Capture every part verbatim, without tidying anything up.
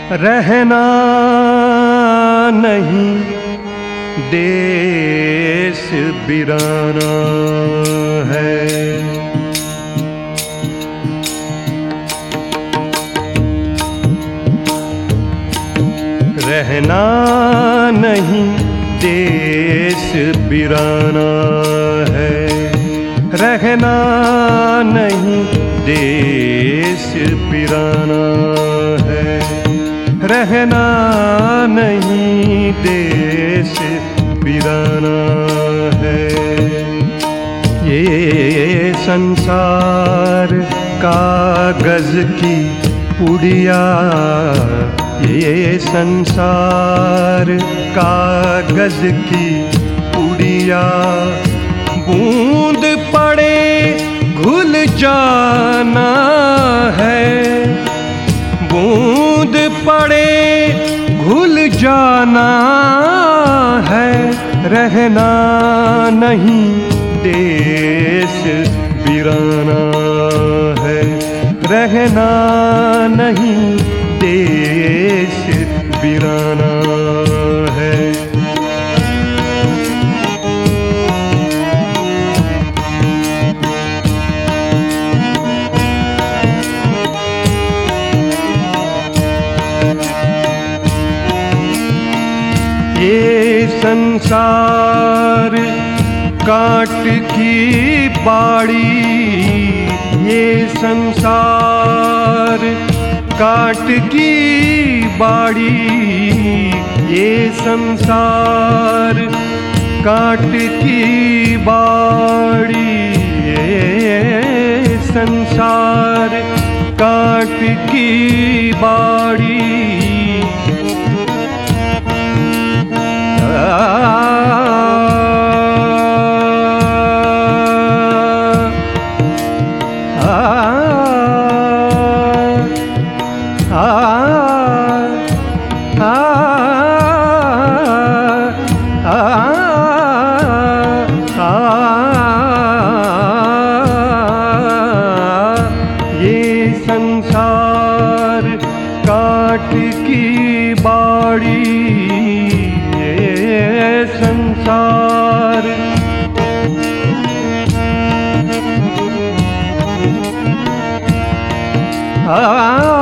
रहना नहीं देश बिराना है। रहना नहीं देश बिराना है। रहना नहीं देश बिराना है। रहना नहीं देश बिराना है। ये संसार कागज की पुड़िया, ये संसार कागज की पुड़िया, बूंद पड़े घुल जाना है। बूंद पड़े घुल जाना है। रहना नहीं देश बिराना है। रहना नहीं देश बिराना है। ये संसार काट की बाड़ी, ये संसार काट की बाड़ी, ये संसार काट की बाड़ी, ये संसार काट की बाड़ी। ये संसार काट की बाड़ी, ये संसार आ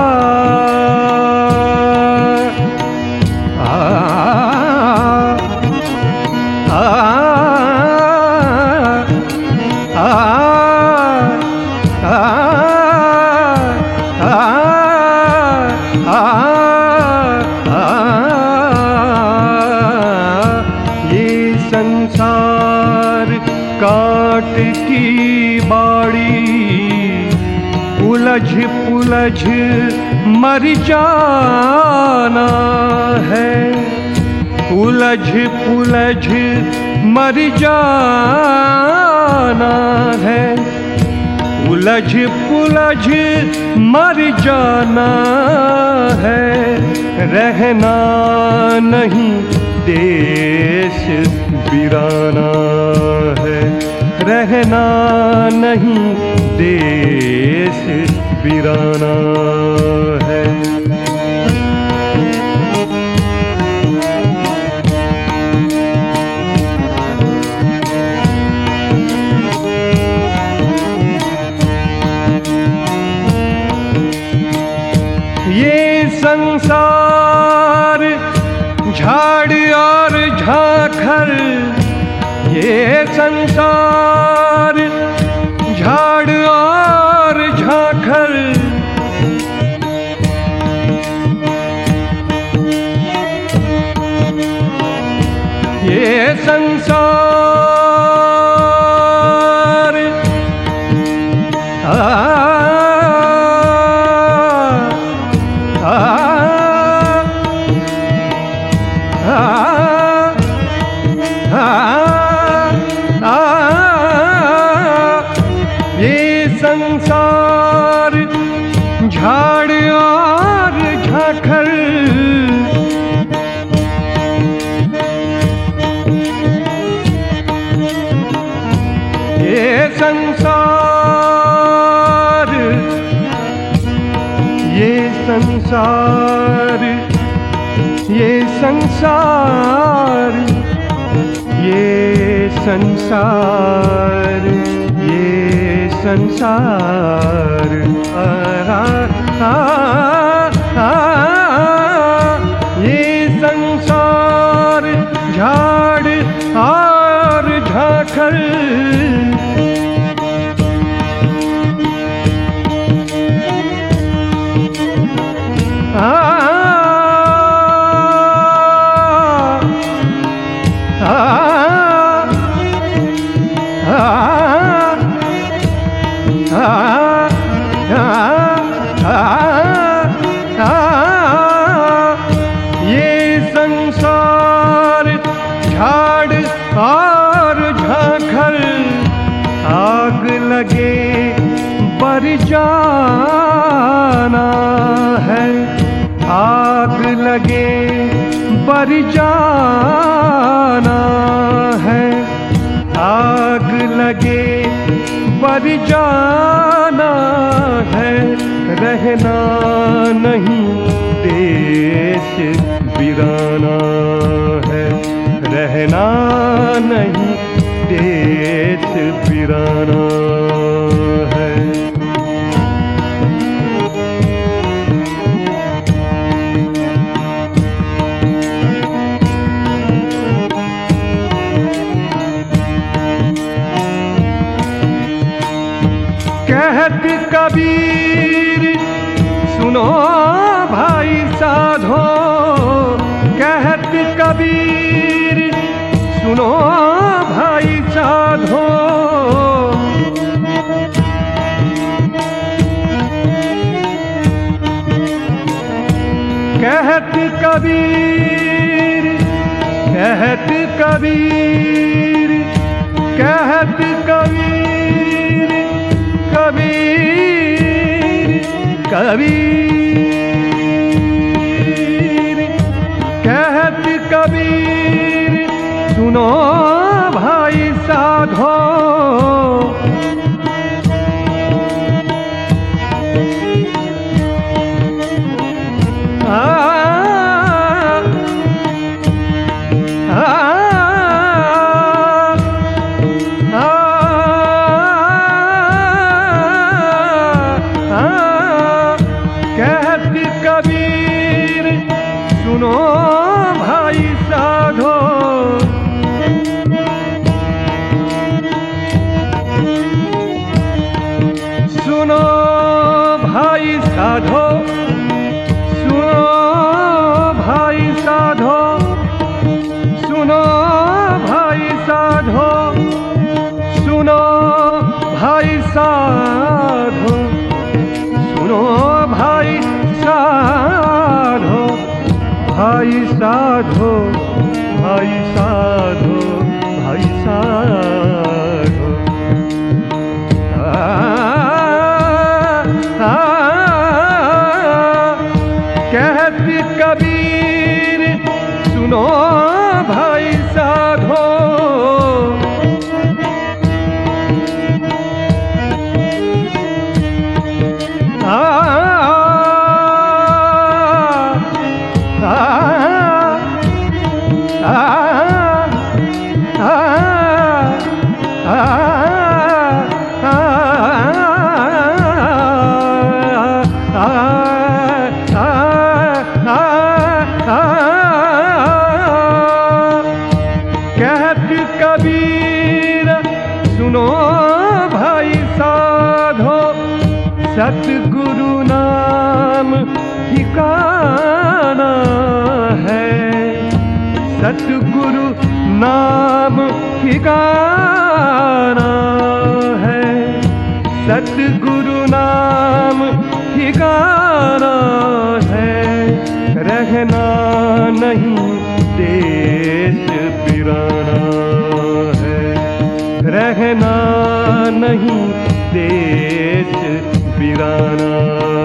संसार काट की बाड़ी, उलझ पुलझ मर जाना है। उलझ पुलझ मर जाना है। उलझ पुलझ मर जाना है। रहना नहीं देश बिराना है। रहना नहीं देश बिराना है। ये संसार झाड़ और झांखर, ये संसार झाड़ और झांखर, ये संसार आ आ आ संसार, ये संसार, ये संसार, ये संसार, आ, आ, आ, ये संसार झाड़ और झांखर, ये संसार झाड़ और झांखर, आग लगे बर जाना है, आग लगे बर जाना है, आग लगे बर जाना है, रहना नहीं देश वीराना है, रहना नहीं देश वीराना है। कहत कबीर सुनो भाई साधो, कहत कबीर सुनो भाई साधो, कहत कबीर, कहत कबीर, कहत कबीर, कबीर, कबीर, कहत कबीर सुनो भाई साधो, आ, आ, आ, कहत कबीर सुनो भाई साधो, सुनो भाई साधो, सुनो भाई साधो, सुनो भाई साधो, सुनो भाई साधो, सुनो भाई साधो, भाई साधो, भाई साधो, भाई साधो, आ, आ, कहत कबीर सुनो भाई साधो, आ, आ, आ, आ, कहत कबीर सुनो भाई साधो, सतगुरु नाम ठिकाना है, सतगुरु नाम ठिकाना है, सतगुरु नाम ठिकाना है, रहना नहीं देश वीराना है, रहना नहीं देश वीराना